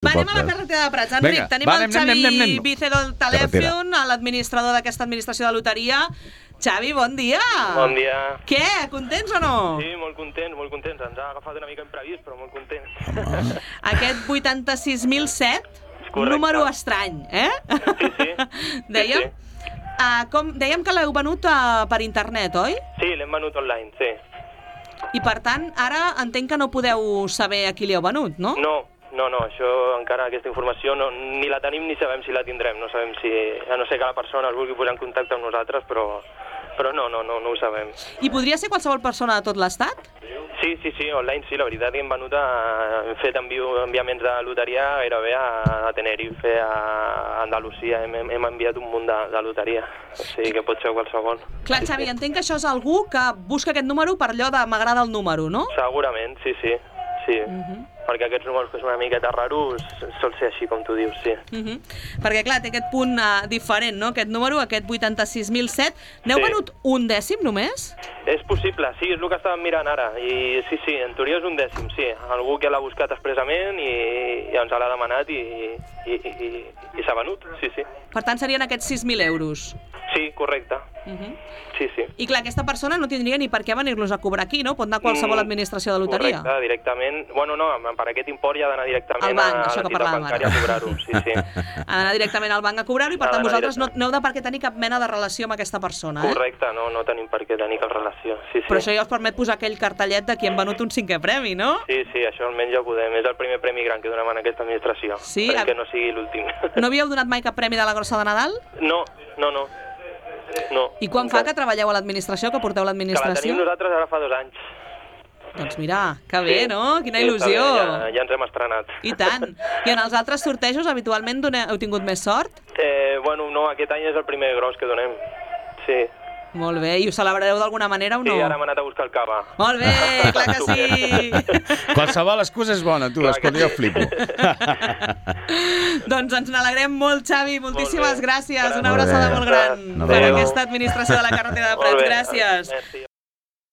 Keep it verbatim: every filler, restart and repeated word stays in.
Va, anem a la portes. carretera de Prats. Enric, Vinga, tenim va, el anem, Xavi anem, anem, anem. Vice del telèfon, l'administrador d'aquesta administració de loteria. Xavi, bon dia. Bon dia. Què, contents o no? Sí, molt contents, molt contents. Ens ha agafat una mica imprevist, però molt contents. Aquest vuitanta-sis mil set, Correcte. número estrany, eh? Sí, sí. Dèiem, Sí, uh, com, dèiem que l'heu venut uh, per internet, oi? sí l'hem venut online, sí. I per tant, ara entenc que no podeu saber a qui li heu venut, no? No, no, no, això encara aquesta informació no, ni la tenim ni sabem si la tindrem. No sabem si, a no ser que la persona es vulgui posar en contacte amb nosaltres, però, però no, no, no, no ho sabem. I podria ser qualsevol persona de tot l'estat? Sí, sí, sí, online sí, la veritat que hem venut a, hem fet envio, enviaments de loteria gairebé a, a Tenerife, a Andalusia, hem, hem enviat un munt de, de loteria, o sigui que pot ser qualsevol. Clar, Xavi, entenc que això és algú que busca aquest número per allò de m'agrada el número, no? Segurament, sí, sí, sí. Uh -huh. Perquè aquests números que són una miqueta raros sol ser així, com tu dius, sí. Uh -huh. Perquè, clar, té aquest punt uh, diferent, no?, aquest número, aquest vuitanta-sis mil set. N'heu Sí. venut un dècim, només? És possible, sí, és el que estàvem mirant ara. I sí, sí, en teoria és un dècim, sí. Algú que l'ha buscat expressament i, i ens l'ha demanat i, i, i, i, i s'ha venut, sí, sí. Per tant, serien aquests sis mil euros. Sí, correcte. Uh -huh. Sí, sí. I, clar, aquesta persona no tindria ni per què venir-los a cobrar aquí, no? Pot anar a qualsevol Mm, administració de loteria. Correcte, directament. Bueno, no, per aquest import ja ha d'anar directament Al banc, a això que l'entitat parlàvem bancària ara. a cobrar-ho, sí, sí. Ha d'anar directament al banc a cobrar-ho i, per Ha tant, d'anar vosaltres no, directament. no heu de per què tenir cap mena de relació amb aquesta persona, eh? Correcte, no, no tenim per què tenir cap relació, sí, sí. Però això ja us permet posar aquell cartellet de qui hem venut un cinquè premi, no? Sí, sí, això almenys ja ho podem. És el primer premi gran que donem en aquesta administració. Sí, Esperem a- que no sigui l'últim. No havíeu donat mai cap premi de la grossa de Nadal? No, no, no. no. I quan fa que treballeu a l'administració, que porteu Que la l'administració? tenim nosaltres ara fa dos anys. Doncs mira, que bé, Sí. no? Quina Sí, està il·lusió! bé, ja, ja ens hem estrenat. I tant. I en els altres sortejos habitualment done- heu tingut més sort? Eh, bueno, no, aquest any és el primer gros que donem. Sí. Molt bé, i ho celebrareu d'alguna manera o no? Sí, ara hem anat a buscar el cava. Molt bé, clar que sí! Qualsevol excusa és bona, tu, Clar escolta, que jo sí. flipo. Doncs ens n'alegrem molt, Xavi. Moltíssimes Molt bé. gràcies. Gràcies. Una abraçada Molt molt bé. gran Molt per bé. aquesta administració de la carretera de Molt Prats. bé. Gràcies. Merci.